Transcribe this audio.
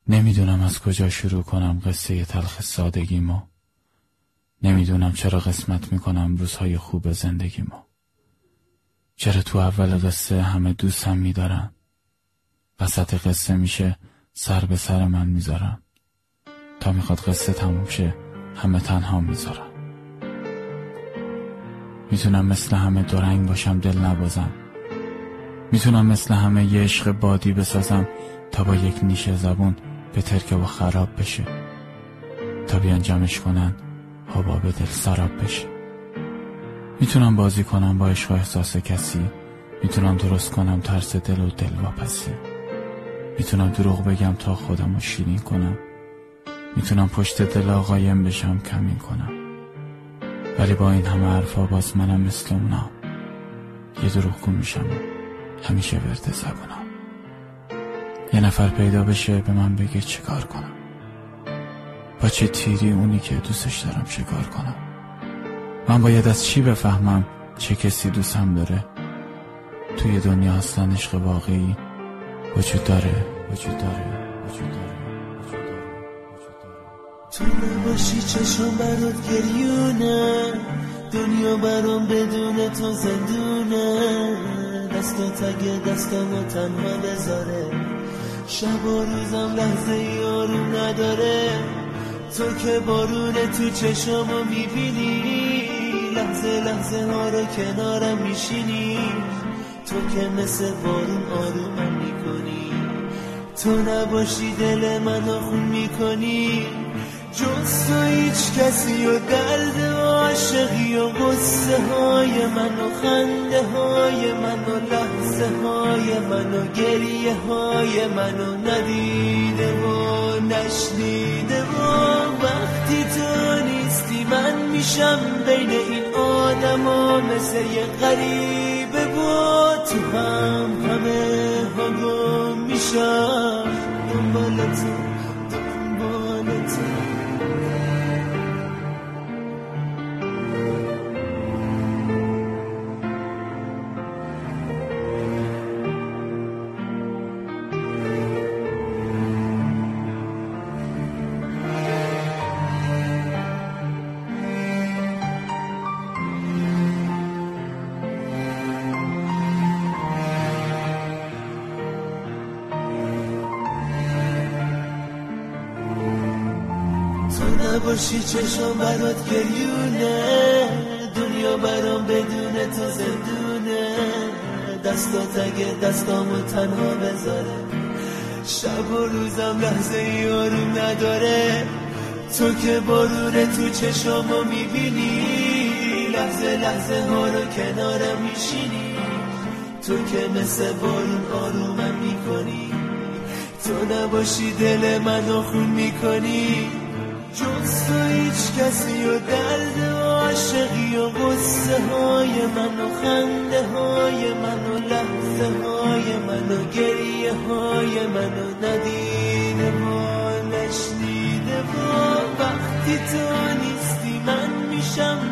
نمیدونم از کجا شروع کنم قصه تلخ سادگیمو. نمیدونم چرا قسمت میکنم روزهای خوب زندگیمو. چرا تو اول قصه همه دوستم میدارن، وسط قصه میشه سر به سر من میذارن، تا میخواد قصه تموم شه همه تنها میذارن. میتونم مثل همه دورنگ باشم دل نبازم، میتونم مثل همه یه عشق بادی بسازم تا با یک نیشه زبون به ترکه و خراب بشه، تا بیان جمعش کنن حباب دل سراب بشه. میتونم بازی کنم با عشق و احساس کسی، میتونم درست کنم ترس دل و دل واپسی، میتونم دروغ بگم تا خودمو شیرین کنم، میتونم پشت دل آقایم بشم کمین کنم. ولی با این همه حرفا باز منم مثل اونا یه دروغگو میشم و همیشه ورد زبونم. یه نفر پیدا بشه به من بگه چه کار کنم، با چه تیری اونی که دوستش دارم شکار کنم. من باید از چی بفهمم چه کسی دوستم داره؟ توی دنیا اصلا عشق واقعی وجود داره، وجود داره، وجود داره، وجود داره، وجود داره. تو نباشی چشم برات گریونه، دنیا برام بدون تو زندونه. دستات اگه دستامو تنها بذاره، شب و روزم لحظه یارو نداره. تو که بارونه تو چشمو میبینی، لحظه لحظه ها رو کنارم میشینی. تو که مثل بارون آرومم میکنی، تو نباشی دل منو خون میکنی. جز تو هیچ کسی و درد و عاشقی و غصه های من و خنده های من و لحظه های من و گریه های من و ندیده و نشنیده و وقتی تو نیستی من میشم بین این آدم ها مثل یه غریبه با تو همه ها گم میشم دنبال تو دنبال تو. تو نباشی چشم برات گریونه، دنیا برام بدون تو زندونه. دستات اگه دستامو تنها بذاره، شب و روزم لحظه یارو نداره. تو که بارونه تو چشمو میبینی، لحظه لحظه ها رو کنارم میشینی. تو که مثل بارون آرومم میکنی، تو نباشی دل منو خون میکنی. جز تو هیچ کسی و درد و عاشقی و غصه های من و خنده های من و لحظه های من و گریه های من و ندیده و نشنیده و وقتی تو نیستی من میشم